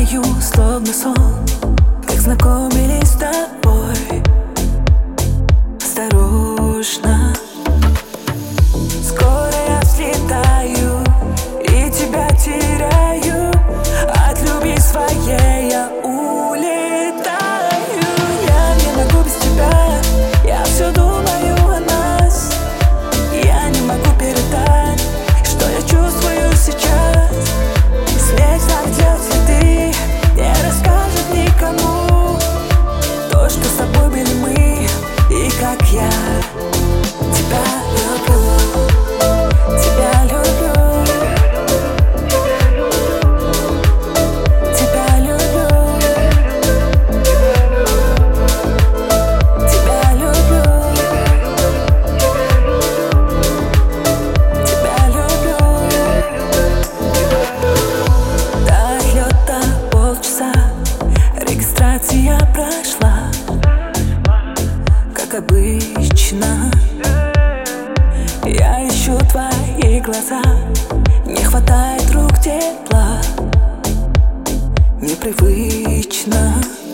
вспоминаю, словно сон, как знакомились с тобой. Осторожно, скоро я взлетаю и тебя теряю. От любви своей я улетаю. Я не могу без тебя, я все думаю о нас. Я не могу передать, что я чувствую сейчас. Снег заметет следы, не расскажет никому то, что с тобой были мы, и как я тебя люблю. Тебя люблю. Тебя люблю. Тебя люблю. Тебя люблю. До отлета полчаса, регистрация прошла, как обычно. Я ищу твои глаза, не хватает рук тепла, непривычно.